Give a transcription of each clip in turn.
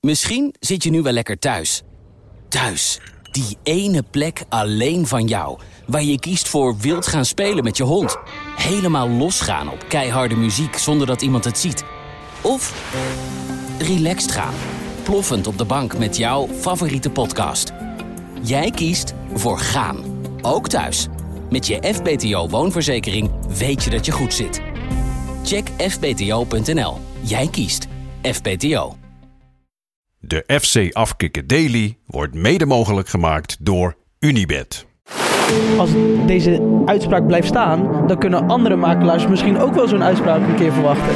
Misschien zit je nu wel lekker thuis. Thuis, die ene plek alleen van jou. Waar je kiest voor wild gaan spelen met je hond. Helemaal losgaan op keiharde muziek zonder dat iemand het ziet. Of relaxed gaan. Ploffend op de bank met jouw favoriete podcast. Jij kiest voor gaan. Ook thuis. Met je FBTO woonverzekering weet je dat je goed zit. Check fbto.nl. Jij kiest FBTO. De FC Afkikken Daily wordt mede mogelijk gemaakt door Unibet. Als deze uitspraak blijft staan, dan kunnen andere makelaars misschien ook wel zo'n uitspraak een keer verwachten.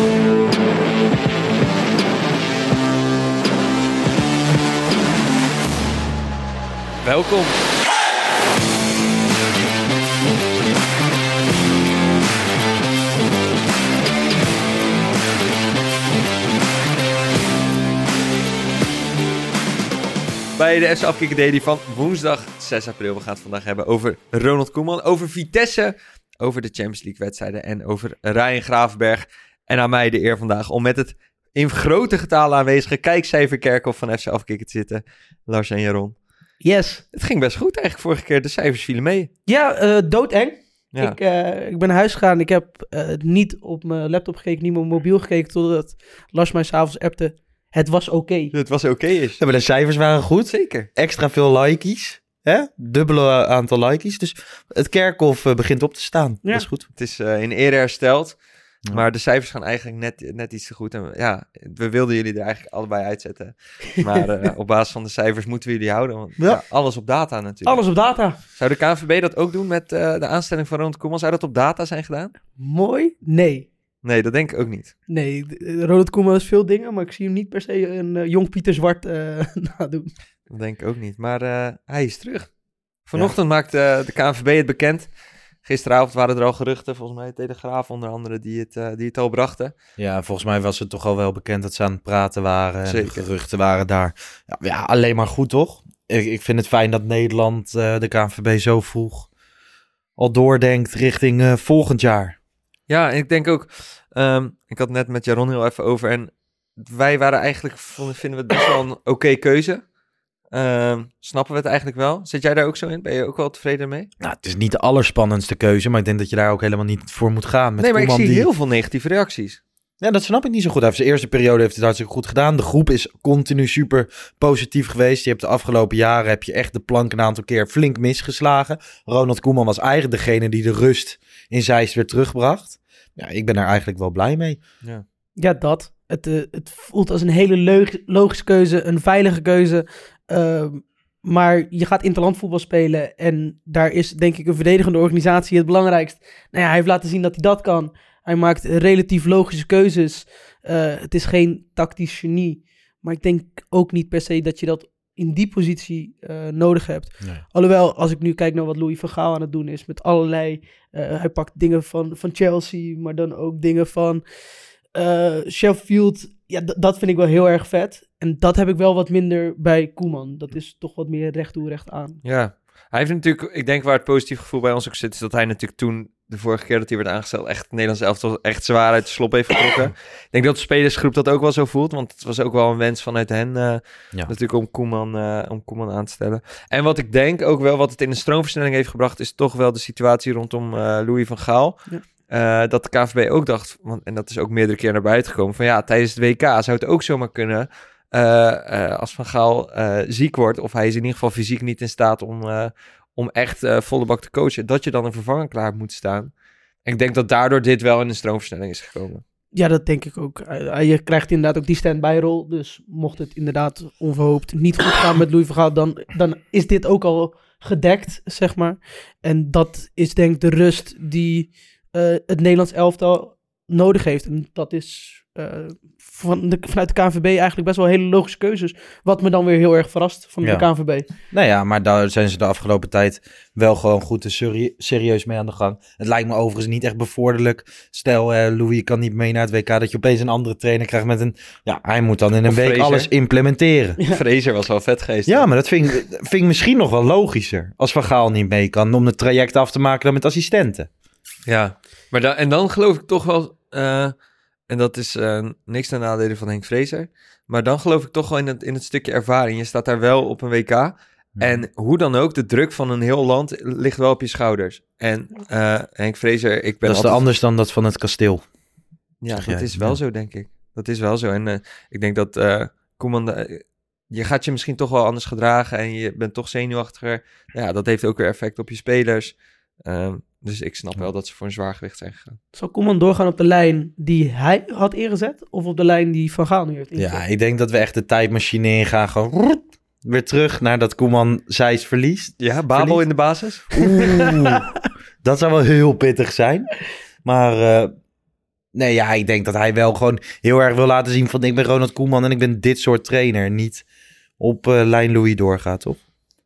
Welkom. Bij de FC Afkikken Daily van woensdag 6 april. We gaan het vandaag hebben over Ronald Koeman, over Vitesse, over de Champions League wedstrijden en over Ryan Gravenberg. En aan mij de eer vandaag om met het in grote getalen aanwezige kijkcijferkerkhof van FC Afkikken te zitten. Lars en Jaron. Yes. Het ging best goed eigenlijk vorige keer. De cijfers vielen mee. Ja, doodeng. Ja. Ik ben naar huis gegaan. Ik heb niet op mijn laptop gekeken, niet op mijn mobiel gekeken, totdat Lars mij s'avonds appte. Het was oké. Het was oké is. Ja, maar de cijfers waren goed. Zeker. Extra veel likeys. Hè? Dubbele aantal likeys. Dus het kerkhof begint op te staan. Ja. Dat is goed. Het is in ere hersteld. Ja. Maar de cijfers gaan eigenlijk net iets te goed. En ja, we wilden jullie er eigenlijk allebei uitzetten. Maar op basis van de cijfers moeten we jullie houden. Want Ja. alles op data natuurlijk. Alles op data. Zou de KNVB dat ook doen met de aanstelling van Ronald Koeman? Zou dat op data zijn gedaan? Mooi? Nee. Nee, dat denk ik ook niet. Nee, Ronald Koeman is veel dingen, maar ik zie hem niet per se een jong Pieter Zwart nadoen. Dat denk ik ook niet. Maar hij is terug. Vanochtend maakte de KNVB het bekend. Gisteravond waren er al geruchten, volgens mij Telegraaf onder andere, die het al brachten. Ja, volgens mij was het toch al wel bekend dat ze aan het praten waren. En Zeker. de geruchten waren daar. Ja, alleen maar goed, toch? Ik vind het fijn dat Nederland de KNVB zo vroeg al doordenkt richting volgend jaar. Ja, en ik denk ook, ik had het net met Jaron heel even over en wij waren eigenlijk, vinden we het best wel een oké keuze. Snappen we het eigenlijk wel? Zit jij daar ook zo in? Ben je ook wel tevreden mee? Nou, het is niet de allerspannendste keuze, maar ik denk dat je daar ook helemaal niet voor moet gaan. Met Nee, maar ik Koeman zie die... heel veel negatieve reacties. Ja, dat snap ik niet zo goed. Hij heeft zijn eerste periode heeft het hartstikke goed gedaan. De groep is continu super positief geweest. Je hebt de afgelopen jaren heb je echt de plank een aantal keer flink misgeslagen. Ronald Koeman was eigenlijk degene die de rust in Zeist weer terugbracht. Ja, ik ben er eigenlijk wel blij mee. Ja, dat. Het voelt als een hele logische keuze, een veilige keuze. Maar je gaat interlandvoetbal spelen en daar is denk ik een verdedigende organisatie het belangrijkst. Nou ja, hij heeft laten zien dat hij dat kan. Hij maakt relatief logische keuzes. Het is geen tactisch genie. Maar ik denk ook niet per se dat je dat in die positie nodig hebt. Nee. Alhoewel, als ik nu kijk naar wat Louis van Gaal aan het doen is met allerlei... hij pakt dingen van Chelsea, maar dan ook dingen van Sheffield. Ja, dat vind ik wel heel erg vet. En dat heb ik wel wat minder bij Koeman. Dat is toch wat meer recht toe, recht aan. Ja, hij heeft natuurlijk, ik denk waar het positief gevoel bij ons ook zit, is dat hij natuurlijk toen, de vorige keer dat hij werd aangesteld, echt het Nederlands elftal echt zwaar uit de slop heeft getrokken. Ik denk dat de spelersgroep dat ook wel zo voelt, want het was ook wel een wens vanuit hen natuurlijk om Koeman aan te stellen. En wat ik denk ook wel, wat het in de stroomversnelling heeft gebracht, is toch wel de situatie rondom Louis van Gaal. Ja. Dat de KNVB ook dacht, en dat is ook meerdere keer naar buiten gekomen, van ja, tijdens het WK zou het ook zomaar kunnen, als Van Gaal ziek wordt, of hij is in ieder geval fysiek niet in staat om echt volle bak te coachen, dat je dan een vervanger klaar moet staan. En ik denk dat daardoor dit wel in de stroomversnelling is gekomen. Ja, dat denk ik ook. Je krijgt inderdaad ook die stand-by rol. Dus mocht het inderdaad onverhoopt niet goed gaan met Louis van Gaal, dan is dit ook al gedekt, zeg maar. En dat is denk ik de rust die het Nederlands elftal nodig heeft. En dat is vanuit de KNVB eigenlijk best wel hele logische keuzes. Wat me dan weer heel erg verrast van de KNVB. Nou ja, maar daar zijn ze de afgelopen tijd wel gewoon goed en serieus mee aan de gang. Het lijkt me overigens niet echt bevorderlijk. Stel, Louis kan niet mee naar het WK, dat je opeens een andere trainer krijgt met een... Ja, hij moet dan in een week alles implementeren. Ja. Fraser was wel vet geest. Ja, maar dat vind ik misschien nog wel logischer. Als Van Gaal niet mee kan, om het traject af te maken dan met assistenten. Ja, maar en dan geloof ik toch wel... En dat is niks ten nadele van Henk Vrezer. Maar dan geloof ik toch wel in het stukje ervaring. Je staat daar wel op een WK. En hoe dan ook, de druk van een heel land ligt wel op je schouders. En Henk Vrezer, ik ben Dat is anders dan dat van het kasteel. Ja, dat is wel zo, denk ik. Dat is wel zo. En ik denk dat Koeman... je gaat je misschien toch wel anders gedragen en je bent toch zenuwachtiger. Ja, dat heeft ook weer effect op je spelers. Dus ik snap wel dat ze voor een zwaargewicht zijn gegaan. Zal Koeman doorgaan op de lijn die hij had ingezet? Of op de lijn die Van Gaal nu heeft ingezet? Ja, ik denk dat we echt de tijdmachine ingaan. Gewoon weer terug naar dat Koeman Zeist verliest. Ja, Babel in de basis? Oeh, dat zou wel heel pittig zijn. Maar nee, ja, ik denk dat hij wel gewoon heel erg wil laten zien van ik ben Ronald Koeman en ik ben dit soort trainer. Niet op lijn Louis doorgaat, toch?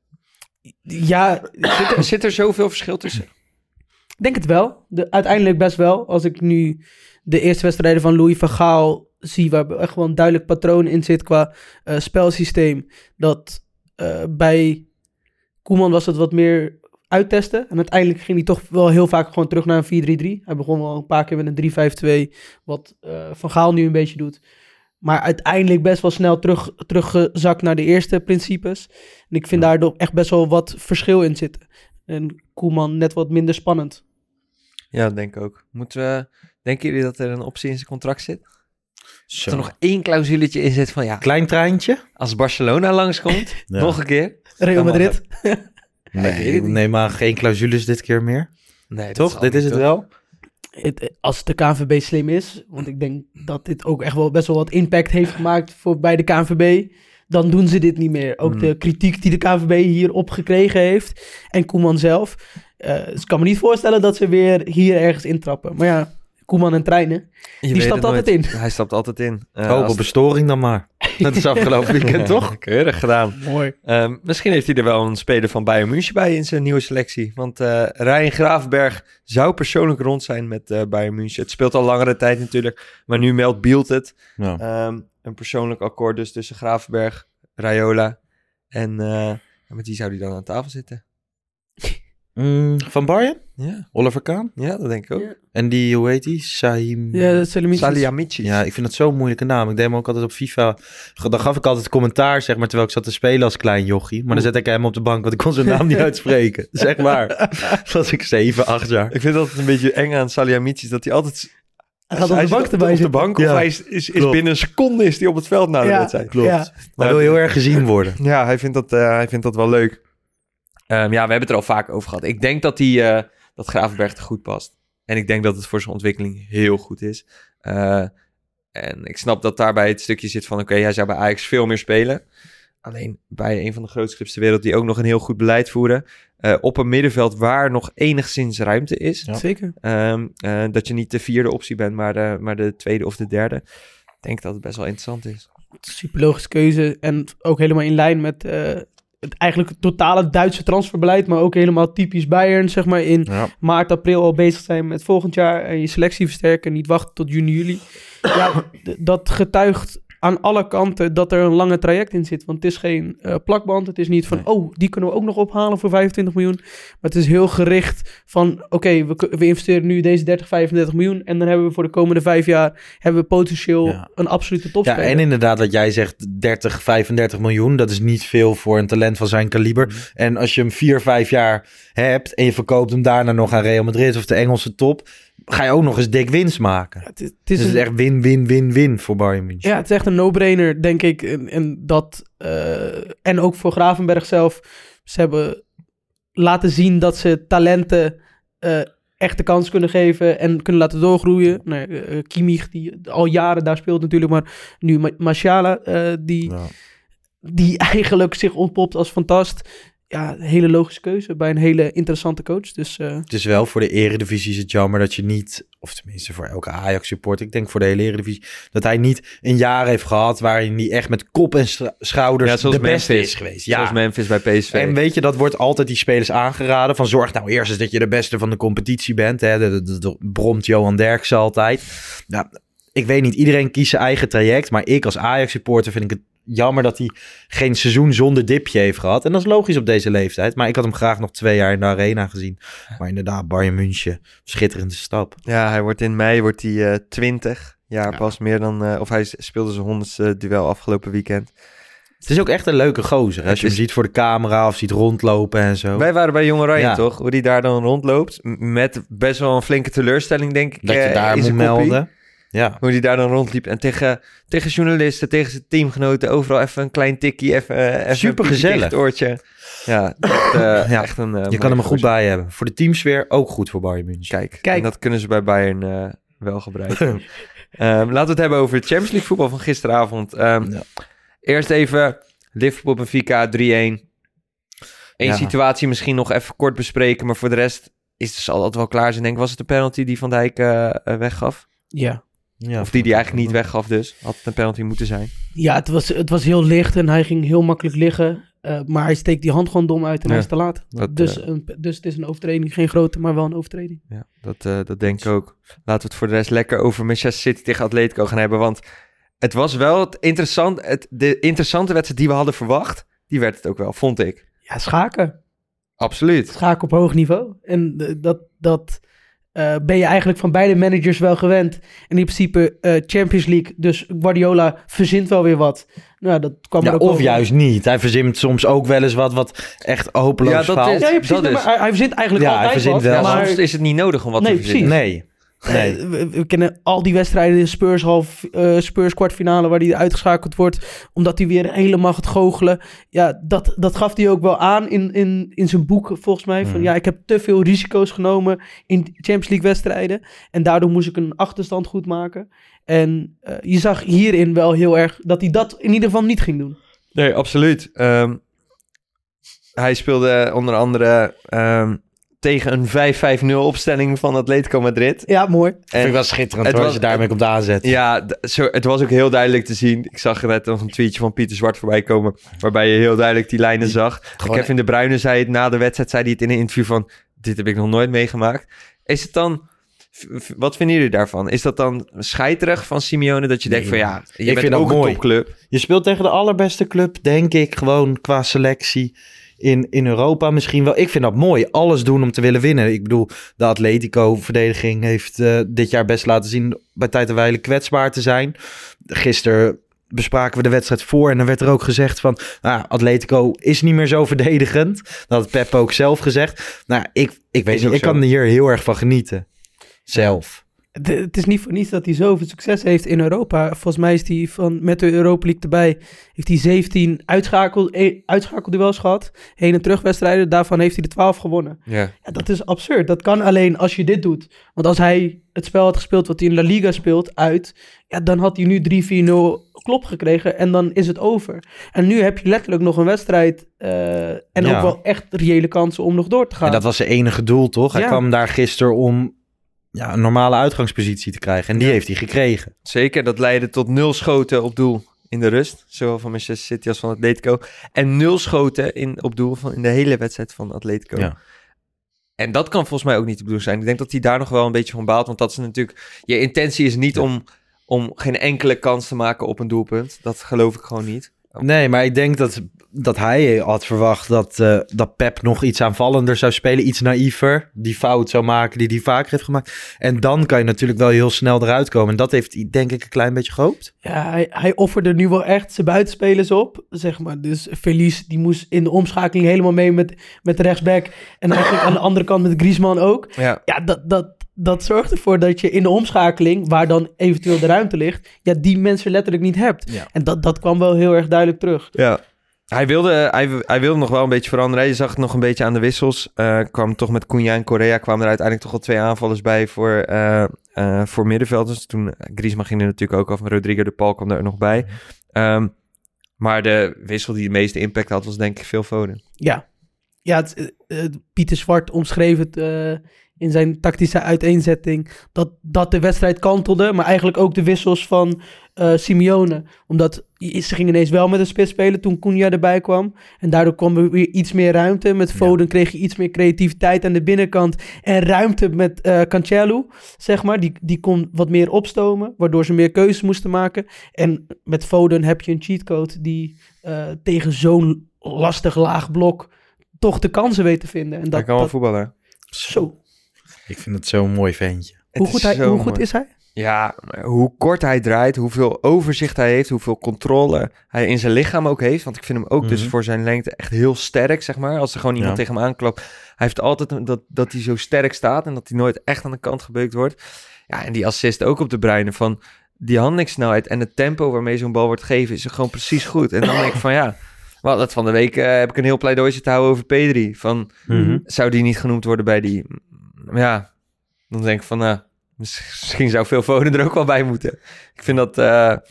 Ja, Zit er zoveel verschil tussen? ik denk het wel. Uiteindelijk best wel. Als ik nu de eerste wedstrijden van Louis van Gaal zie, waar echt gewoon een duidelijk patroon in zit qua spelsysteem. Dat bij Koeman was het wat meer uittesten. En uiteindelijk ging hij toch wel heel vaak gewoon terug naar een 4-3-3. Hij begon wel een paar keer met een 3-5-2, wat Van Gaal nu een beetje doet. Maar uiteindelijk best wel snel teruggezakt naar de eerste principes. En ik vind daar echt best wel wat verschil in zitten. En Koeman net wat minder spannend. Ja, dat denk ik ook. Denken jullie dat er een optie in zijn contract zit? Zo. Dat er nog 1 clausuletje in zit van ja, Klein treintje? als Barcelona langskomt, Ja. nog een keer. Real Madrid. Nee, maar geen clausules dit keer meer. Nee, Toch? Dit is het wel? Als de KNVB slim is, want ik denk dat dit ook echt wel best wel wat impact heeft gemaakt bij de KNVB, dan doen ze dit niet meer. Ook de kritiek die de KNVB hierop gekregen heeft en Koeman zelf. Dus ik kan me niet voorstellen dat ze weer hier ergens intrappen. Maar ja, Koeman en treinen, die stapt altijd in. Hij stapt altijd in. Hoop op een storing dan maar. Dat is afgelopen weekend, toch? Keurig gedaan. Mooi. Misschien heeft hij er wel een speler van Bayern München bij in zijn nieuwe selectie. Want Ryan Gravenberg zou persoonlijk rond zijn met Bayern München. Het speelt al langere tijd natuurlijk, maar nu meldt Bielt het. Ja. Een persoonlijk akkoord dus tussen Gravenberg, Raiola en met wie zou hij dan aan tafel zitten? Van Bayern? Ja, Oliver Kahn? ja, dat denk ik ook. Ja. En die, hoe heet die? Sahim... Ja, Salihamidzic. Ja, ik vind dat zo'n moeilijke naam. Ik deed hem ook altijd op FIFA. Dan gaf ik altijd commentaar, zeg maar, terwijl ik zat te spelen als klein jochie. Maar dan zette ik hem op de bank, want ik kon zijn naam niet uitspreken. Zeg maar. Was ik 7, 8 jaar. Ik vind dat een beetje eng aan Salihamidzic, dat hij altijd... Hij gaat op de zit bank erbij op de zitten. bank, of Ja, hij is klopt. binnen een seconde is hij op het veld na de wedstrijd. Klopt. Ja. Hij wil heel erg gezien worden. Ja, hij vindt dat wel leuk. Ja, we hebben het er al vaak over gehad. Ik denk dat dat Gravenberg er goed past. En ik denk dat het voor zijn ontwikkeling heel goed is. En ik snap dat daarbij het stukje zit van... Oké, hij zou bij Ajax veel meer spelen. Alleen bij een van de grootste clubs ter wereld... die ook nog een heel goed beleid voeren... op een middenveld waar nog enigszins ruimte is. Ja. Zeker. Dat je niet de 4e optie bent, maar de 2e of de 3e. Ik denk dat het best wel interessant is. Super logische keuze. En ook helemaal in lijn met het eigenlijk totale Duitse transferbeleid. Maar ook helemaal typisch Bayern, zeg maar. In Ja. maart, april al bezig zijn met volgend jaar. En je selectie versterken. Niet wachten tot juni, juli. Ja, dat getuigt aan alle kanten dat er een lange traject in zit. Want het is geen plakband. Het is niet van, die kunnen we ook nog ophalen voor 25 miljoen. Maar het is heel gericht van, oké, we investeren nu deze 30, 35 miljoen. En dan hebben we voor de komende 5 jaar hebben we potentieel een absolute topspeler. Ja, en inderdaad wat jij zegt, 30, 35 miljoen. Dat is niet veel voor een talent van zijn kaliber. En als je hem 4, 5 jaar hebt en je verkoopt hem daarna nog aan Real Madrid of de Engelse top, ga je ook nog eens dik winst maken. Het is Dus het is echt win voor Bayern München. Ja, het is echt een no-brainer, denk ik. En ook voor Gravenberg zelf. Ze hebben laten zien dat ze talenten echt de kans kunnen geven en kunnen laten doorgroeien. Kimmich, die al jaren daar speelt natuurlijk, maar nu Musiala, die eigenlijk zich ontpopt als fantast. Ja, een hele logische keuze bij een hele interessante coach. Dus, Het is wel voor de Eredivisie is het jammer dat je niet, of tenminste voor elke Ajax-support, ik denk voor de hele Eredivisie, dat hij niet een jaar heeft gehad waarin hij echt met kop en schouders de beste is geweest. Ja. Zoals Memphis bij PSV. En weet je, dat wordt altijd die spelers aangeraden van zorg nou eerst eens dat je de beste van de competitie bent. Hè? Dat bromt Johan Derksen altijd. Nou, ik weet niet, iedereen kiest zijn eigen traject, maar ik als Ajax-supporter vind ik het jammer dat hij geen seizoen zonder dipje heeft gehad. En dat is logisch op deze leeftijd. Maar ik had hem graag nog 2 jaar in de arena gezien. Maar inderdaad, Bayern München, schitterende stap. Ja, hij wordt in mei 20. jaar pas meer dan... of hij speelde zijn 100ste duel afgelopen weekend. Het is ook echt een leuke gozer. Als je hem ziet voor de camera of ziet rondlopen en zo. Wij waren bij Jong Oranje, toch? Hoe die daar dan rondloopt. Met best wel een flinke teleurstelling, denk ik. Dat je daar moet melden. Ja. Hoe die daar dan rondliep. En tegen journalisten, tegen zijn teamgenoten. Overal even een klein tikkie. Even super een gezellig. het oortje. Ja, echt een... je kan hem er goed bij hebben. Voor de teamsfeer ook goed voor Bayern München. Kijk. En dat kunnen ze bij Bayern wel gebruiken. Laten we het hebben over het Champions League voetbal van gisteravond. Eerst even Liverpool Benfica 3-1. Eén situatie misschien nog even kort bespreken. Maar voor de rest zal dat wel klaar zijn. Denk, was het de penalty die Van Dijk weggaf? Ja. Of die eigenlijk niet weggaf dus. Had het een penalty moeten zijn. Ja, het was heel licht en hij ging heel makkelijk liggen. Maar hij steekt die hand gewoon dom uit en hij is te laat. Dus het is een overtreding. Geen grote, maar wel een overtreding. Ja, dat denk ik ook. Laten we het voor de rest lekker over Manchester City tegen Atletico gaan hebben. Want het was wel de interessante wedstrijd die we hadden verwacht. Die werd het ook wel, vond ik. Ja, schaken. Absoluut. Schaken op hoog niveau. En dat ben je eigenlijk van beide managers wel gewend. En in principe Champions League. Dus Guardiola verzint wel weer wat. Nou, dat kwam er ook of over. juist niet. Hij verzint soms ook wel eens wat echt hopeloos faalt. Hij verzint eigenlijk altijd wat. Wel. Maar soms is het niet nodig om wat te verzinnen. Nee. We kennen al die wedstrijden, Spurs kwartfinale waar hij uitgeschakeld wordt, omdat hij weer helemaal gaat goochelen. Ja, dat gaf hij ook wel aan in zijn boek volgens mij. Van ik heb te veel risico's genomen in Champions League wedstrijden en daardoor moest ik een achterstand goed maken. En je zag hierin wel heel erg dat hij dat in ieder geval niet ging doen. Nee, absoluut. Hij speelde onder andere tegen een 5-5-0 opstelling van Atletico Madrid. Ja, mooi. Dat vind ik wel schitterend als je daarmee komt aanzetten. Ja, het was ook heel duidelijk te zien. Ik zag net nog een tweetje van Pieter Zwart voorbij komen, waarbij je heel duidelijk die lijnen zag. Kevin De Bruyne zei het na de wedstrijd, zei hij het in een interview van, dit heb ik nog nooit meegemaakt. Is het dan... Wat vinden jullie daarvan? Is dat dan scheiterig van Simeone dat je denkt van je bent ook een topclub? Je speelt tegen de allerbeste club, denk ik, gewoon qua selectie in Europa misschien wel. Ik vind dat mooi, alles doen om te willen winnen. Ik bedoel, de Atletico-verdediging heeft dit jaar best laten zien bij tijd en wijle kwetsbaar te zijn. Gisteren bespraken we de wedstrijd voor en dan werd er ook gezegd van Atletico is niet meer zo verdedigend. Dat had Pep ook zelf gezegd. Nou, ik weet niet, ik kan hier heel erg van genieten. Zelf. Het is niet voor niets dat hij zoveel succes heeft in Europa. Volgens mij is hij met de Europa League erbij, heeft hij 17 uitschakelduels gehad. Heen- en terugwedstrijden. Daarvan heeft hij de 12 gewonnen. Ja, dat is absurd. Dat kan alleen als je dit doet. Want als hij het spel had gespeeld wat hij in La Liga speelt dan had hij nu 3-4-0 klop gekregen en dan is het over. En nu heb je letterlijk nog een wedstrijd en ook wel echt reële kansen om nog door te gaan. En dat was zijn enige doel, toch? Hij kwam daar gisteren om een normale uitgangspositie te krijgen. En die heeft hij gekregen. Zeker, dat leidde tot 0 schoten op doel in de rust. Zowel van Manchester City als van Atletico. En 0 schoten op doel in de hele wedstrijd van Atletico. Ja. En dat kan volgens mij ook niet de bedoeling zijn. Ik denk dat hij daar nog wel een beetje van baalt. Want dat is natuurlijk... Je intentie is niet om geen enkele kans te maken op een doelpunt. Dat geloof ik gewoon niet. Nee, maar ik denk dat hij had verwacht dat Pep nog iets aanvallender zou spelen. Iets naïver. Die fout zou maken die hij vaker heeft gemaakt. En dan kan je natuurlijk wel heel snel eruit komen. En dat heeft hij denk ik een klein beetje gehoopt. Ja, hij offerde nu wel echt zijn buitenspelers op. Zeg maar. Dus Felice die moest in de omschakeling helemaal mee met de rechtsback. En eigenlijk aan de andere kant met Griezmann ook. Ja dat zorgt ervoor dat je in de omschakeling, waar dan eventueel de ruimte ligt, die mensen letterlijk niet hebt. Ja. En dat kwam wel heel erg duidelijk terug. Ja. Hij wilde nog wel een beetje veranderen. Je zag het nog een beetje aan de wissels. Kwam toch met Cunha en Correa kwamen er uiteindelijk toch al 2 aanvallers bij voor middenvelders. Toen Griezmann ging er natuurlijk ook af. Rodrigo de Paul kwam er nog bij. Maar de wissel die de meeste impact had, was denk ik Phil Foden. Ja, Pieter Zwart omschreef het in zijn tactische uiteenzetting dat de wedstrijd kantelde, maar eigenlijk ook de wissels van Simeone. Omdat ze gingen ineens wel met een spits spelen toen Cunha erbij kwam. En daardoor kwam er weer iets meer ruimte. Met Foden kreeg je iets meer creativiteit aan de binnenkant. En ruimte met Cancelo, zeg maar. Die kon wat meer opstomen, waardoor ze meer keuzes moesten maken. En met Foden heb je een cheatcode die tegen zo'n lastig laag blok toch de kansen weet te vinden. En hij kan wel voetballen. Zo. Ik vind het zo'n mooi ventje. Hoe goed is hij? Ja, maar hoe kort hij draait, hoeveel overzicht hij heeft, hoeveel controle hij in zijn lichaam ook heeft. Want ik vind hem ook dus voor zijn lengte echt heel sterk, zeg maar. Als er gewoon iemand tegen hem aanklapt. Hij heeft altijd dat hij zo sterk staat en dat hij nooit echt aan de kant gebeukt wordt. Ja, en die assist ook op De Bruyne van die handelingssnelheid en het tempo waarmee zo'n bal wordt gegeven is gewoon precies goed. En dan denk ik van ja, wel, dat van de week heb ik een heel pleidooi zitten houden over Pedri. Van, zou die niet genoemd worden bij die... Ja, dan denk ik van... misschien zou Phil Foden er ook wel bij moeten. Ik vind dat...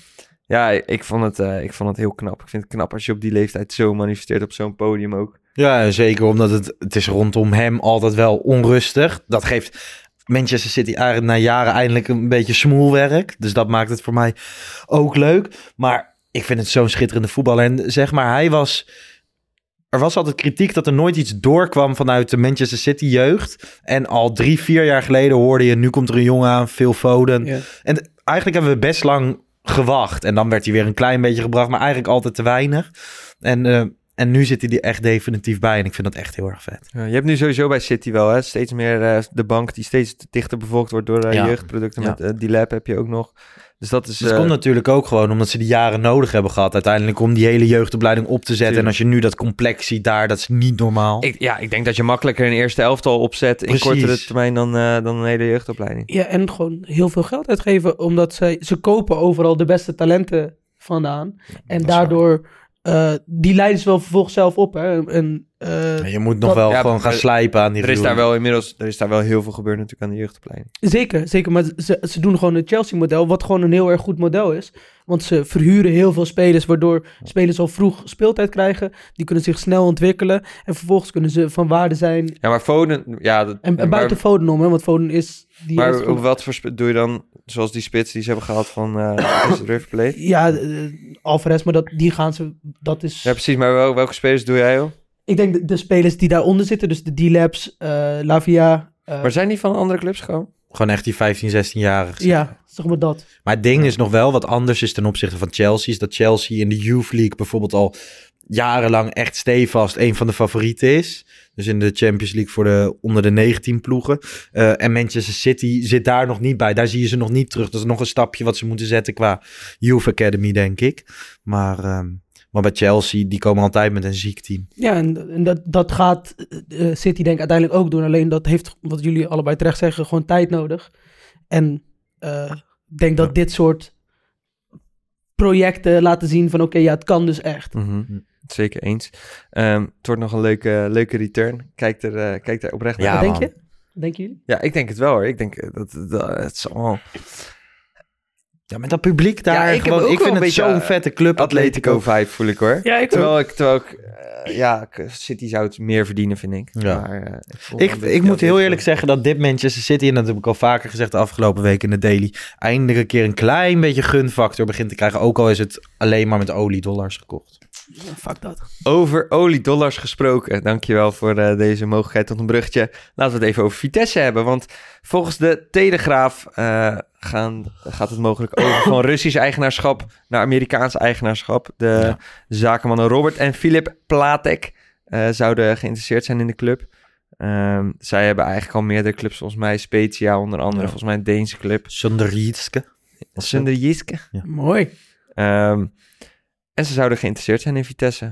ik vond het heel knap. Ik vind het knap als je op die leeftijd zo manifesteert op zo'n podium ook. Ja, zeker omdat het is rondom hem altijd wel onrustig. Dat geeft Manchester City eigenlijk na jaren eindelijk een beetje smoelwerk. Dus dat maakt het voor mij ook leuk. Maar ik vind het zo'n schitterende voetballer. En zeg maar, er was altijd kritiek dat er nooit iets doorkwam vanuit de Manchester City jeugd. En al 3-4 jaar geleden hoorde je, nu komt er een jongen aan, Phil Foden. Ja. En eigenlijk hebben we best lang gewacht. En dan werd hij weer een klein beetje gebracht, maar eigenlijk altijd te weinig. En nu zit hij er echt definitief bij. En ik vind dat echt heel erg vet. Ja, je hebt nu sowieso bij City wel steeds meer de bank die steeds dichter bevolkt wordt door jeugdproducten. Ja. Met D-Lab heb je ook nog. Dus dat is... Het komt natuurlijk ook gewoon omdat ze die jaren nodig hebben gehad uiteindelijk om die hele jeugdopleiding op te zetten. Tuurlijk. En als je nu dat complex ziet daar, dat is niet normaal. Ik denk dat je makkelijker een eerste elftal opzet in kortere termijn dan een hele jeugdopleiding. Ja, en gewoon heel veel geld uitgeven, omdat ze kopen overal de beste talenten vandaan. En daardoor... die leiden ze wel vervolgens zelf op. Hè? Je moet nog wel gewoon gaan slijpen aan die er is daar wel heel veel gebeurd natuurlijk aan de jeugdopleiding. Zeker. Maar ze doen gewoon het Chelsea-model, wat gewoon een heel erg goed model is. Want ze verhuren heel veel spelers, waardoor spelers al vroeg speeltijd krijgen. Die kunnen zich snel ontwikkelen. En vervolgens kunnen ze van waarde zijn. Ja, maar Foden... Ja, en buiten Foden om, hè, want Foden is... Maar wat voor doe je dan, zoals die spits die ze hebben gehad van River Plate? Ja, Alvarez, maar dat is... Ja, precies. Maar welke spelers doe jij, joh? Ik denk de spelers die daaronder zitten, dus de D-Labs, Lavia... maar zijn die van andere clubs gewoon? Gewoon echt die 15, 16-jarigen. Ja, zeg maar dat. Maar het ding is nog wel wat anders is ten opzichte van Chelsea. Is dat Chelsea in de Youth League bijvoorbeeld al jarenlang echt stevast een van de favorieten is. Dus in de Champions League voor de onder de 19 ploegen. En Manchester City zit daar nog niet bij. Daar zie je ze nog niet terug. Dat is nog een stapje wat ze moeten zetten qua Youth Academy, denk ik. Maar bij Chelsea, die komen altijd met een ziek team. Ja, en dat gaat City denk ik uiteindelijk ook doen. Alleen dat heeft, wat jullie allebei terecht zeggen, gewoon tijd nodig. En ik denk dat dit soort projecten laten zien van oké, het kan dus echt. Mm-hmm. Zeker eens. Het wordt nog een leuke return. Kijk er oprecht naar. Ja, denk je? Denken jullie? Ja, ik denk het wel hoor. Ik denk dat het is allemaal... Ja, met dat publiek daar. Ik vind het zo'n vette club. Atletico vibe voel ik hoor. Ja, terwijl City zou het meer verdienen, vind ik. Ja. Maar, ik moet heel eerlijk zeggen dat dit Manchester City, en dat heb ik al vaker gezegd de afgelopen week in de Daily, eindelijk een keer een klein beetje gunfactor begint te krijgen. Ook al is het alleen maar met oliedollars gekocht. Ja, fuck dat. Over oliedollars gesproken. Dankjewel voor deze mogelijkheid tot een bruggetje. Laten we het even over Vitesse hebben. Want volgens de Telegraaf gaat het mogelijk over van Russisch eigenaarschap naar Amerikaans eigenaarschap. De zakenmannen Robert en Filip Platek zouden geïnteresseerd zijn in de club. Zij hebben eigenlijk al meerdere clubs, volgens mij Spezia onder andere. Volgens mij een Deense club. Sunderjyske. Ja. Mooi. En ze zouden geïnteresseerd zijn in Vitesse.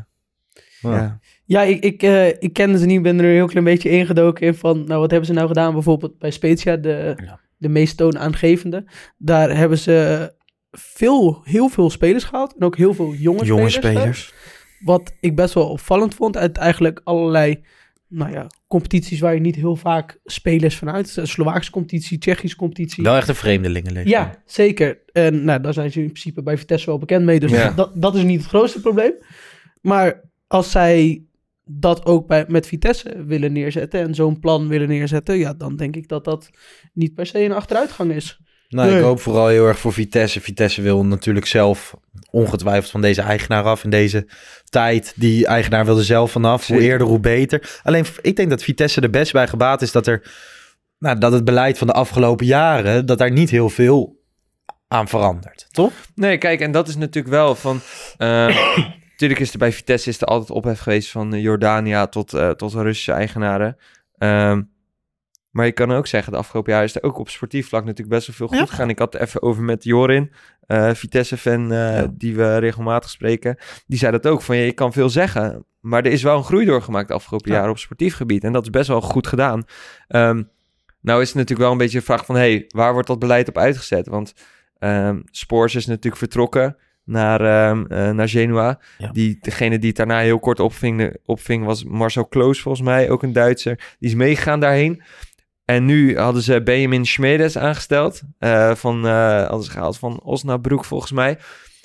Ja, ik kende ze niet, ben er een heel klein beetje ingedoken in van, nou wat hebben ze nou gedaan bijvoorbeeld bij Spezia, de meest toonaangevende. Daar hebben ze heel veel spelers gehaald en ook heel veel jonge spelers. Wat ik best wel opvallend vond uit eigenlijk allerlei competities waar je niet heel vaak spelers vanuit. Slovaakse competitie, Tsjechische competitie. Wel echt een vreemdelingenleven. Ja, zeker. En daar zijn ze in principe bij Vitesse wel bekend mee. Dus dat is niet het grootste probleem. Maar als zij dat ook met Vitesse willen neerzetten en zo'n plan willen neerzetten, dan denk ik dat dat niet per se een achteruitgang is. Ik hoop vooral heel erg voor Vitesse. Vitesse wil natuurlijk zelf ongetwijfeld van deze eigenaar af in deze tijd. Die eigenaar wilde zelf vanaf. Zeker. Hoe eerder, hoe beter. Alleen, ik denk dat Vitesse er best bij gebaat is dat dat het beleid van de afgelopen jaren, dat daar niet heel veel aan verandert, toch? Nee, kijk, en dat is natuurlijk wel van... natuurlijk is er bij Vitesse is er altijd ophef geweest van Jordania tot Russische eigenaren. Maar je kan ook zeggen, de afgelopen jaar is er ook op sportief vlak natuurlijk best wel veel goed gegaan. Ik had het even over met Jorin, Vitesse-fan, die we regelmatig spreken. Die zei dat ook, van je kan veel zeggen, maar er is wel een groei doorgemaakt de afgelopen jaren op sportief gebied. En dat is best wel goed gedaan. Nou is het natuurlijk wel een beetje de vraag van, waar wordt dat beleid op uitgezet? Want Spoors is natuurlijk vertrokken naar Genua. Ja. Degene die het daarna heel kort opving was Marcel Kloos volgens mij, ook een Duitser. Die is meegegaan daarheen. En nu hadden ze Benjamin Schmedes aangesteld. Hadden ze gehaald van Osnabrück volgens mij.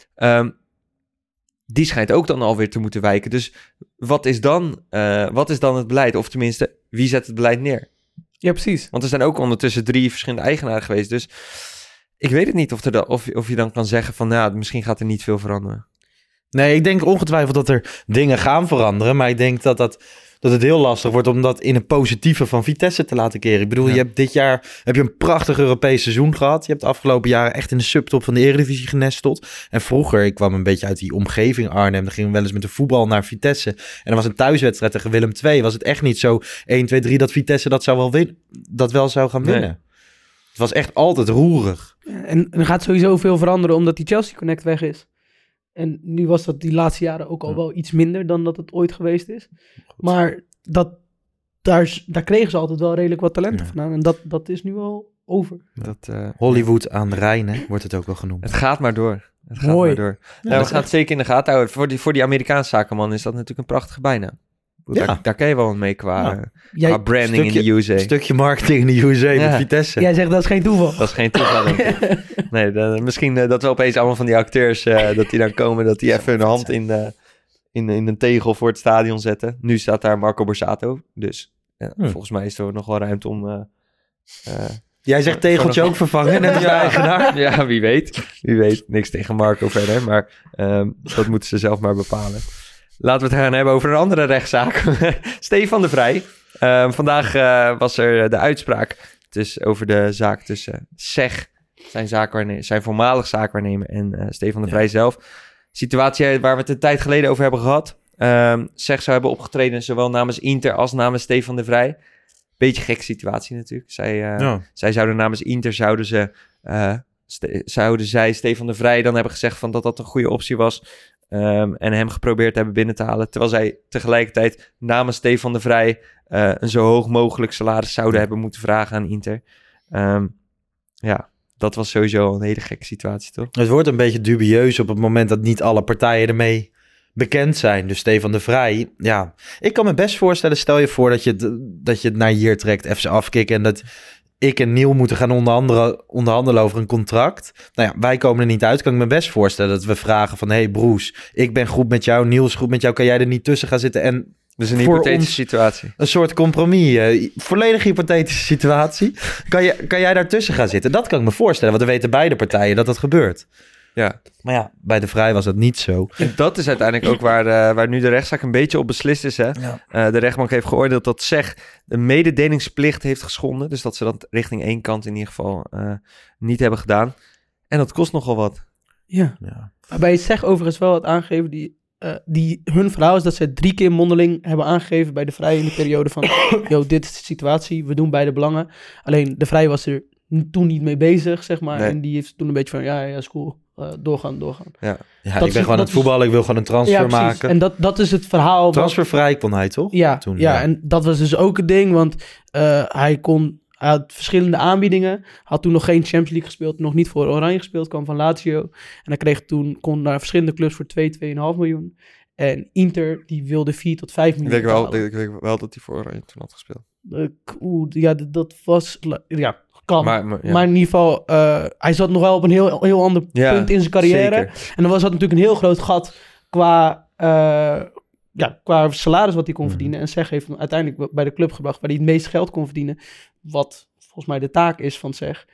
Die schijnt ook dan alweer te moeten wijken. Dus wat is dan het beleid? Of tenminste, wie zet het beleid neer? Ja, precies. Want er zijn ook ondertussen 3 verschillende eigenaren geweest. Dus ik weet het niet of je dan kan zeggen van, misschien gaat er niet veel veranderen. Nee, ik denk ongetwijfeld dat er dingen gaan veranderen. Maar ik denk dat het heel lastig wordt om dat in een positieve van Vitesse te laten keren. Ik bedoel, je hebt dit jaar een prachtig Europees seizoen gehad. Je hebt de afgelopen jaren echt in de subtop van de Eredivisie genesteld. En vroeger, ik kwam een beetje uit die omgeving Arnhem. Dan gingen we wel eens met de voetbal naar Vitesse. En er was een thuiswedstrijd tegen Willem II. Was het echt niet zo 1, 2, 3 dat Vitesse dat wel zou gaan winnen. Nee. Het was echt altijd roerig. En er gaat sowieso veel veranderen omdat die Chelsea Connect weg is. En nu was dat die laatste jaren ook al wel iets minder dan dat het ooit geweest is. Goed. Maar daar kregen ze altijd wel redelijk wat talenten vandaan. En dat is nu al over. Hollywood aan de Rijn, hè, wordt het ook wel genoemd. Het gaat maar door. We gaan het zeker in de gaten houden. Voor die Amerikaanse zakenman is dat natuurlijk een prachtige bijnaam. Daar kan je wel mee qua branding in de USA. Een stukje marketing in de USA met Vitesse. Jij zegt dat is geen toeval. Dat is geen toeval. Nee, misschien dat we opeens allemaal van die acteurs, dat die dan komen, dat die even hun hand in een tegel voor het stadion zetten. Nu staat daar Marco Borsato. Dus volgens mij is er nog wel ruimte om... Jij zegt tegeltje ook vervangen, net als de eigenaar. Ja, wie weet. Wie weet. Niks tegen Marco verder, maar dat moeten ze zelf maar bepalen. Laten we het gaan hebben over een andere rechtszaak. Stefan de Vrij. Vandaag was er de uitspraak over de zaak tussen SEG, zijn voormalig zaakwaarnemer, en Stefan de Vrij zelf. Situatie waar we het een tijd geleden over hebben gehad. SEG zou hebben opgetreden zowel namens Inter als namens Stefan de Vrij. Beetje gekke situatie natuurlijk. Zij zouden namens Inter zouden zij Stefan de Vrij dan hebben gezegd van dat een goede optie was. En hem geprobeerd hebben binnen te halen. Terwijl zij tegelijkertijd namens Stefan de Vrij een zo hoog mogelijk salaris zouden hebben moeten vragen aan Inter. Dat was sowieso een hele gekke situatie, toch? Het wordt een beetje dubieus op het moment dat niet alle partijen ermee bekend zijn. Dus Stefan de Vrij, ik kan me best voorstellen, stel je voor dat je het naar hier trekt, FC Afkikken, en dat ik en Neil moeten gaan onderhandelen over een contract. Wij komen er niet uit. Kan ik me best voorstellen dat we vragen van, hey Broes, ik ben goed met jou, Neil is goed met jou, kan jij er niet tussen gaan zitten? En dus een hypothetische situatie. Een soort compromis. Volledig hypothetische situatie. Kan jij daartussen gaan zitten? Dat kan ik me voorstellen, want we weten beide partijen dat gebeurt. Ja. Maar bij de Vrij was dat niet zo. En dat is uiteindelijk ook waar nu de rechtszaak een beetje op beslist is. Hè? Ja. De rechtbank heeft geoordeeld dat SEG de mededelingsplicht heeft geschonden. Dus dat ze dat richting één kant in ieder geval niet hebben gedaan. En dat kost nogal wat. Ja. Bij SEG overigens wel het aangegeven, hun verhaal is dat ze 3 keer mondeling hebben aangegeven bij de Vrij in de periode van, dit is de situatie, we doen beide belangen. Alleen de Vrij was er toen niet mee bezig, zeg maar. Nee. En die heeft toen een beetje van, is cool. Doorgaan. Ja, ik ben gewoon aan het voetballen, ik wil gewoon een transfer maken. En dat is het verhaal. Transfervrij kon hij, toch? Ja, toen, en dat was dus ook het ding, want hij had verschillende aanbiedingen. Had toen nog geen Champions League gespeeld, nog niet voor Oranje gespeeld, kwam van Lazio. En hij kon naar verschillende clubs voor 2,5 miljoen. En Inter, die wilde 4 tot 5 miljoen. Ik weet wel dat hij voor Oranje toen had gespeeld. Dat was... Ja, kan. Maar in ieder geval, hij zat nog wel op een heel ander punt in zijn carrière. Zeker. En dan was dat natuurlijk een heel groot gat qua salaris wat hij kon verdienen. En SEG heeft hem uiteindelijk bij de club gebracht waar hij het meest geld kon verdienen. Wat volgens mij de taak is van SEG.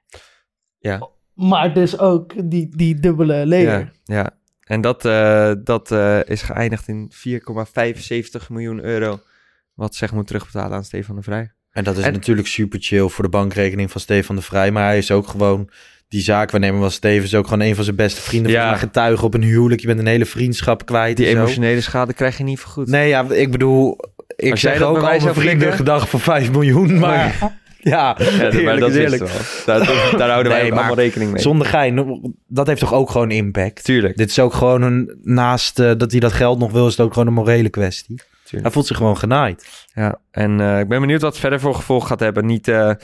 Ja. Maar dus ook die dubbele layer. Ja. En dat is geëindigd in 4,75 miljoen euro. Wat SEG moet terugbetalen aan Stefan de Vrij. En dat is natuurlijk super chill voor de bankrekening van Stefan de Vrij. Maar hij is ook gewoon... Die zaakwaarnemer was Stevens ook gewoon een van zijn beste vrienden. Ja. Getuige op een huwelijk. Je bent een hele vriendschap kwijt. Die emotionele schade krijg je niet vergoed. Nee, ik bedoel... Ik Als jij zeg dat ook bij al mij mijn zou vrienden flikken? gedag voor 5 miljoen, maar ja, maar eerlijk dat is is eerlijk. wel. Daar houden wij Nee, ook maar allemaal rekening mee. Zonder gein, dat heeft toch ook gewoon impact? Tuurlijk. Dit is ook gewoon naast dat hij dat geld nog wil, is het ook gewoon een morele kwestie. Hij voelt zich gewoon genaaid. Ja, en ik ben benieuwd wat het verder voor gevolg gaat hebben. Niet, Het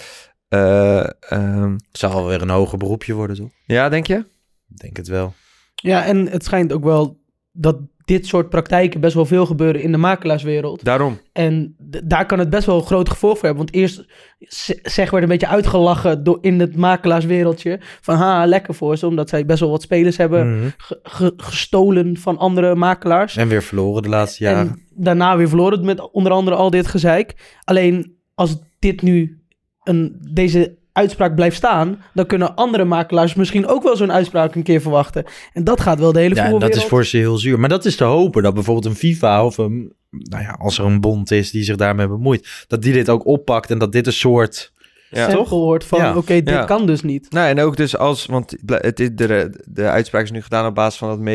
zal wel weer een hoger beroepje worden, toch? ja, denk je? Ik denk het wel. Ja, en het schijnt ook wel dat dit soort praktijken best wel veel gebeuren in de makelaarswereld. Daarom. En daar kan het best wel een groot gevolg voor hebben. Want eerst werd een beetje uitgelachen in het makelaarswereldje. Van lekker voor ze, omdat zij best wel wat spelers hebben Mhm. gestolen van andere makelaars. En weer verloren de laatste jaren. En daarna weer verloren met onder andere al dit gezeik. Alleen als dit nu deze uitspraak blijft staan, dan kunnen andere makelaars misschien ook wel zo'n uitspraak een keer verwachten. En dat gaat wel de hele Ja, en voetbalwereld. dat is voor ze heel zuur. Maar dat is te hopen dat bijvoorbeeld een FIFA of als er een bond is die zich daarmee bemoeit, dat die dit ook oppakt en dat dit een soort... Ja. toch hoort van, Ja. oké, dit Ja. kan dus niet. Nou, en ook dus want de uitspraak is nu gedaan op basis van dat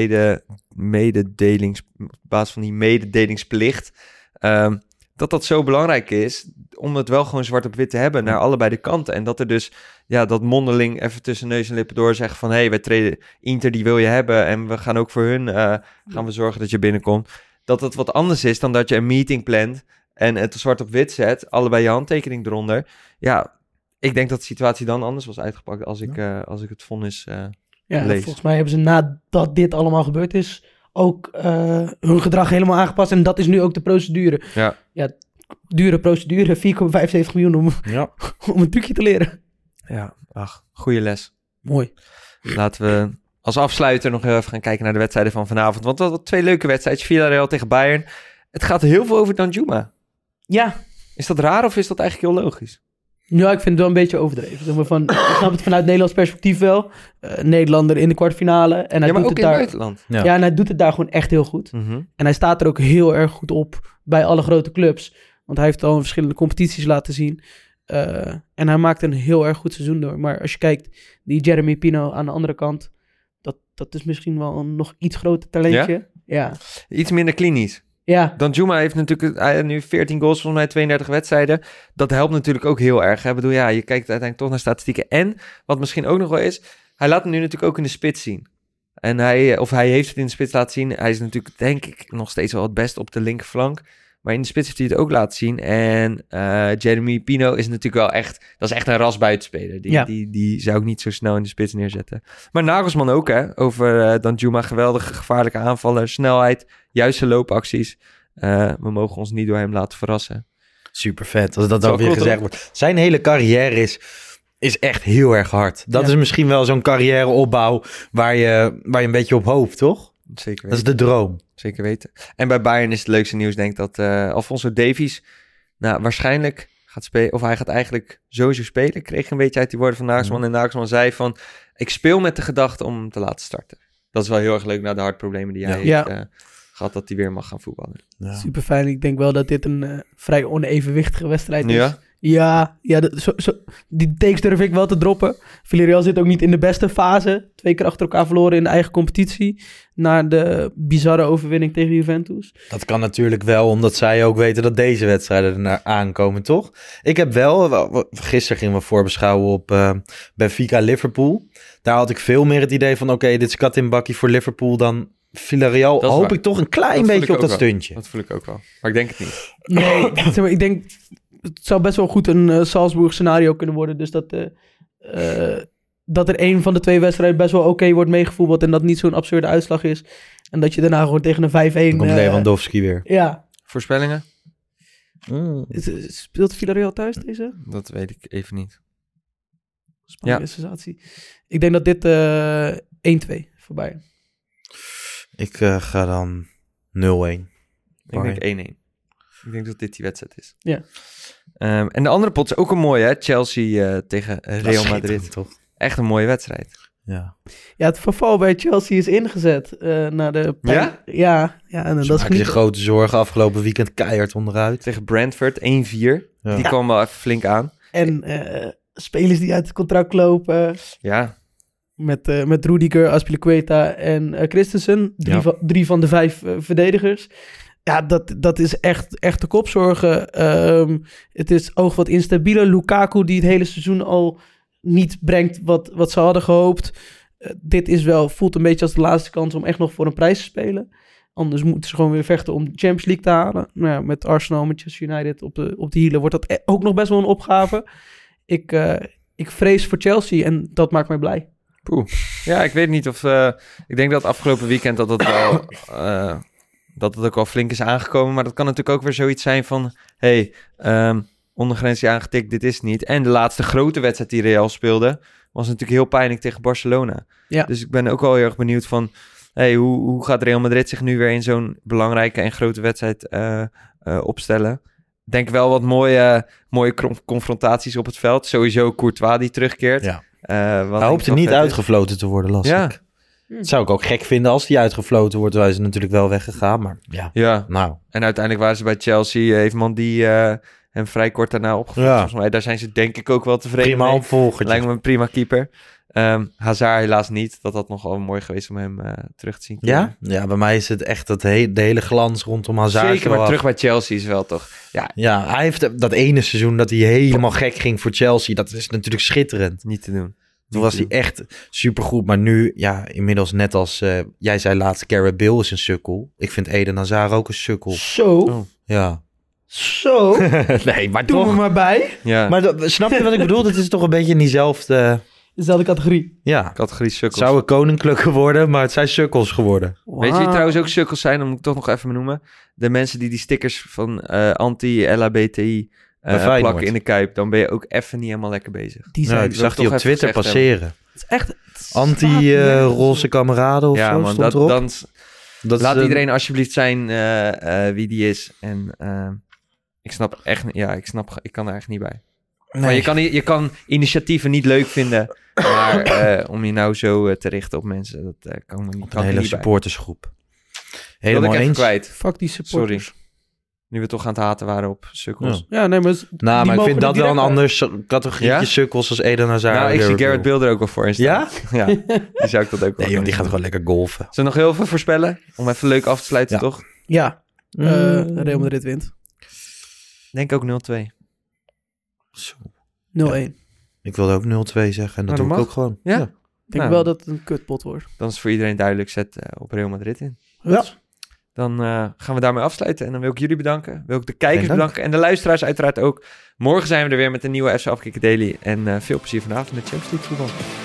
op basis van die mededelingsplicht, dat zo belangrijk is om het wel gewoon zwart op wit te hebben naar allebei de kanten. En dat er dus, dat mondeling even tussen neus en lippen door zeggen van, hey, wij treden Inter, die wil je hebben en we gaan ook voor hun, gaan we zorgen dat je binnenkomt. Dat het wat anders is dan dat je een meeting plant en het zwart op wit zet, allebei je handtekening eronder. Ja, ik denk dat de situatie dan anders was uitgepakt als ik het vonnis Ja, lees. volgens mij hebben ze nadat dit allemaal gebeurd is, ook hun gedrag helemaal aangepast. En dat is nu ook de procedure. Ja. Dure procedure, 4,75 miljoen om een trucje te leren. Ja, goede les. Mooi. Laten we als afsluiter nog heel even gaan kijken naar de wedstrijden van vanavond. Want dat waren 2 leuke wedstrijden. Villarreal tegen Bayern. Het gaat heel veel over Danjuma. Ja. Is dat raar of is dat eigenlijk heel logisch? Ja, ik vind het wel een beetje overdreven. Zeg maar ik snap het vanuit Nederlands perspectief wel. Nederlander in de kwartfinale. En hij maar doet ook het in daar. het buitenland. Ja, en hij doet het daar gewoon echt heel goed. Mhm. En hij staat er ook heel erg goed op bij alle grote clubs. Want hij heeft al in verschillende competities laten zien. En hij maakt een heel erg goed seizoen door. Maar als je kijkt, die Jeremy Pino aan de andere kant, dat is misschien wel een nog iets groter talentje. Ja. Iets minder klinisch. Ja. Danjuma heeft natuurlijk nu 14 goals, volgens mij 32 wedstrijden. Dat helpt natuurlijk ook heel erg. Hè? Ik bedoel, je kijkt uiteindelijk toch naar statistieken. En wat misschien ook nog wel is, hij laat hem nu natuurlijk ook in de spits zien. En hij heeft het in de spits laten zien. Hij is natuurlijk, denk ik, nog steeds wel het beste op de linkerflank. Maar in de spits heeft hij het ook laten zien. En Jeremy Pino is natuurlijk wel echt... Dat is echt een rasbuitenspeler. Die zou ik niet zo snel in de spits neerzetten. Maar Nagelsman ook, hè. Over Danjuma. Geweldige, gevaarlijke aanvaller. Snelheid. Juiste loopacties. We mogen ons niet door hem laten verrassen. Super vet, als dat Zo dan weer cool, gezegd toch? wordt. Zijn hele carrière is echt heel erg hard. Dat is misschien wel zo'n carrièreopbouw waar je een beetje op hoopt, toch? Zeker weten. Dat is de droom. Zeker weten. En bij Bayern is het leukste nieuws, denk ik, dat Alphonso Davies waarschijnlijk gaat spelen. Of hij gaat eigenlijk sowieso spelen. Ik kreeg een beetje uit die woorden van Nagelsman. En Nagelsman zei van, ik speel met de gedachte om hem te laten starten. Dat is wel heel erg leuk na de hartproblemen die hij heeft gehad, dat hij weer mag gaan voetballen. Ja. Super fijn. Ik denk wel dat dit een vrij onevenwichtige wedstrijd is. Ja? Die takes durf ik wel te droppen. Villarreal zit ook niet in de beste fase. 2 keer achter elkaar verloren in de eigen competitie. Na de bizarre overwinning tegen Juventus. Dat kan natuurlijk wel, omdat zij ook weten dat deze wedstrijden ernaar aankomen, toch? Ik heb gisteren gingen we voorbeschouwen op Benfica-Liverpool. Daar had ik veel meer het idee van, oké, dit is kat in bakkie voor Liverpool dan Villarreal. Dat is Hoop waar. ik toch een klein Dat voel beetje ik op dat ook wel. stuntje. Dat voel ik ook wel. Maar ik denk het niet. Nee, zeg maar, ik denk... Het zou best wel goed een Salzburg scenario kunnen worden. Dus dat er een van de 2 wedstrijden best wel oké wordt meegevoetbald. En dat niet zo'n absurde uitslag is. En dat je daarna gewoon tegen een 5-1... Dan komt Lewandowski weer. Ja. Voorspellingen? Speelt Villarreal thuis deze? Dat weet ik even niet. Spannende sensatie. Ik denk dat dit 1-2 voorbij. Ik ga dan 0-1. Ik denk 1-1. Ik denk dat dit die wedstrijd is. Ja. En de andere pot is ook een mooie, hè? Chelsea tegen Real Madrid. Toch? Echt een mooie wedstrijd. Ja. Ja, het verval bij Chelsea is ingezet. Na de Ja? Ja, en Ze dat is maken zich niet... grote zorgen. Afgelopen weekend keihard onderuit. Tegen Brentford 1-4. Ja. Die kwam wel even flink aan. En spelers die uit het contract lopen. Ja. Met Rudiger, Azpilicueta en Christensen. 3 van de 5 verdedigers. Ja, dat is echt de kopzorgen. Het is oog wat instabieler. Lukaku die het hele seizoen al niet brengt wat ze hadden gehoopt. Dit voelt een beetje als de laatste kans om echt nog voor een prijs te spelen. Anders moeten ze gewoon weer vechten om de Champions League te halen. Nou ja, met Arsenal, Manchester United op de hielen wordt dat ook nog best wel een opgave. Ik vrees voor Chelsea en dat maakt mij blij. Poeh. Ja, ik weet niet of... ik denk dat afgelopen weekend dat het wel... dat het ook wel flink is aangekomen. Maar dat kan natuurlijk ook weer zoiets zijn van... ondergrensje aangetikt, dit is het niet. En de laatste grote wedstrijd die Real speelde... was natuurlijk heel pijnlijk tegen Barcelona. Ja. Dus ik ben ook wel heel erg benieuwd van... hoe gaat Real Madrid zich nu weer in zo'n belangrijke en grote wedstrijd opstellen? Ik denk wel wat mooie confrontaties op het veld. Sowieso Courtois die terugkeert. Ja. Hij hoopte niet uitgefloten te worden, las ik. Dat zou ik ook gek vinden als hij uitgefloten wordt. Wij zijn natuurlijk wel weggegaan, maar ja. Nou. En uiteindelijk waren ze bij Chelsea. Heeft man die hem vrij kort daarna opgevolgd. Ja. Volgens mij, daar zijn ze denk ik ook wel tevreden prima opvolger. Lijkt me een prima keeper. Hazard helaas niet. Dat had nogal mooi geweest om hem terug te zien. Ja? Ja, bij mij is het echt de hele glans rondom Hazard. Zeker, maar terug bij Chelsea is wel toch... Ja, hij heeft dat ene seizoen dat hij helemaal gek ging voor Chelsea. Dat is natuurlijk schitterend. Niet te doen. Toen was hij echt supergoed. Maar nu, inmiddels net als jij zei laatst, Gareth Bale is een sukkel. Ik vind Eden Hazard ook een sukkel. Zo? Oh. Ja. Zo? Nee, maar doe toch... me maar bij. Ja. Maar snap je wat ik bedoel? Het is toch een beetje in diezelfde... Dezelfde categorie. Ja. Categorie sukkels. Het zouden koninklijke worden, maar het zijn sukkels geworden. Wow. Weet je wie trouwens ook sukkels zijn? Dan moet ik toch nog even noemen. De mensen die stickers van anti-LHBTI plakken in de Kuip. Dan ben je ook even niet helemaal lekker bezig. Die zijn, ik zag die op Twitter passeren. Het is echt... Anti-roze kameraden of zo man, stond erop. Dat laat iedereen alsjeblieft zijn wie die is. En ik snap echt... Ja, ik kan er echt niet bij. Nee. Maar je kan initiatieven niet leuk vinden, maar om je nou zo te richten op mensen, dat kan me niet. Een hele supportersgroep. Helemaal eens. Kwijt. Fuck die supporters. Sorry. Nu we toch aan het haten waren op sukkels. Ja, nee, maar... maar ik vind dat wel een ander categorietje sukkels als Eden Hazard. Nou, ik zie Gareth Bale er ook wel voor in staan. Ja? Ja, die zou ik dat ook wel Nee, die gaat gewoon lekker golfen. Zullen we nog heel veel voorspellen? Om even leuk af te sluiten, toch? Ja. Real Madrid wint. Denk ook 0-2. Zo. 0-1. Ik wilde ook 0-2 zeggen en dat doe ik ook gewoon. Ja? Ik denk wel dat het een kutpot wordt. Dan is voor iedereen duidelijk, zet op Real Madrid in. Ja. Dan gaan we daarmee afsluiten. En dan wil ik jullie bedanken. Wil ik de kijkers bedanken. En de luisteraars uiteraard ook. Morgen zijn we er weer met een nieuwe FC Afkikken Daily. En veel plezier vanavond met Champions League voetbal.